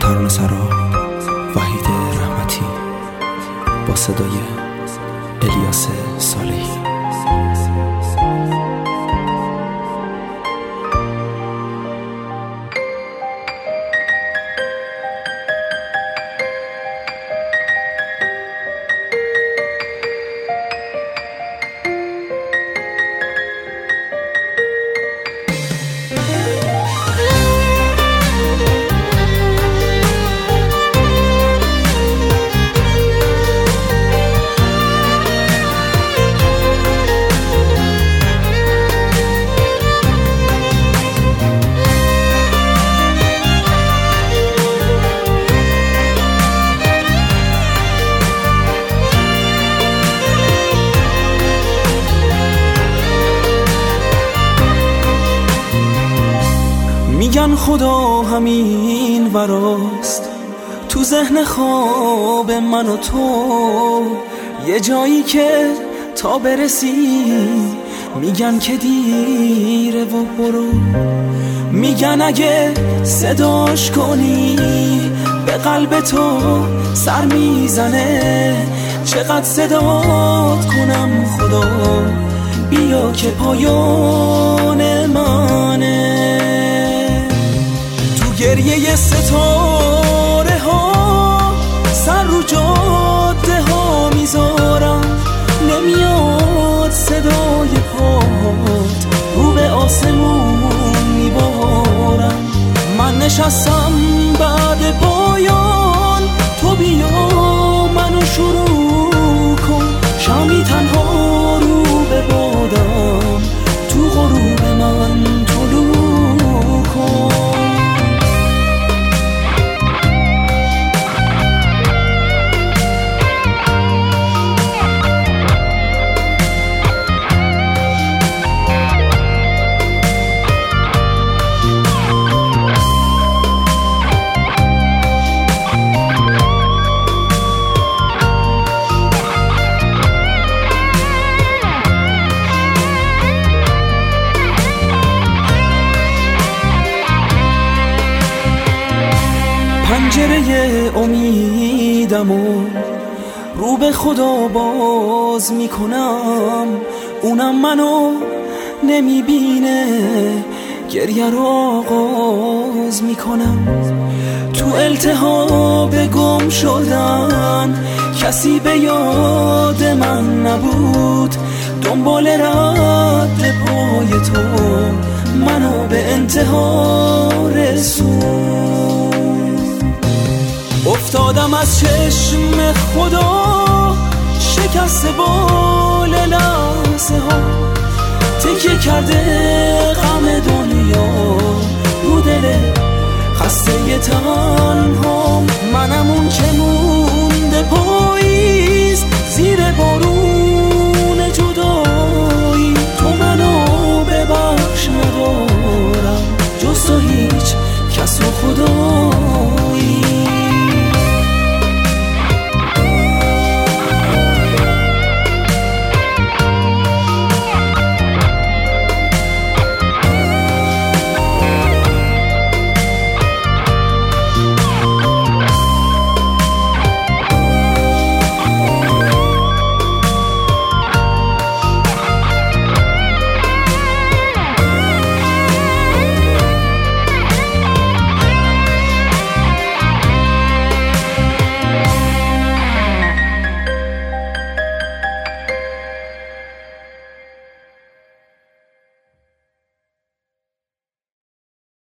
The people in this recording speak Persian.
ترانه سرا وحید رحمتی با صدای الیاس صالحی. میگن خدا همین وراست تو ذهن خواب من و تو، یه جایی که تا برسی میگن که دیره و برو. میگن اگه صداش کنی به قلب تو سر میزنه، چقدر صدات کنم خدا بیا که پایان منه. گریه ستاره ها سر رو جاده ها میذارم، نمیاد صدای پات رو به آسمون میبارم. من نشستم بعد پایان، تو بیا منو شروع کن، شامی تنها رو به بادم تو غروب من طلوع کن. پنجره امیدم و رو به خدا باز میکنم، اونم منو نمیبینه، گریه رو آغاز میکنم. تو التهاب گم شدن کسی به یاد من نبود، دنبال رد پای تو منو به انتها رسون. افتادم از چشم خدا شکست بال لحظه ها، تکیه کرده غم دنیا رو دل خسته تنها. منم اون که مونده پاییز زیر بارون جدایی، تو منو ببخش ندارم جز تو هیچ کس و خدایی.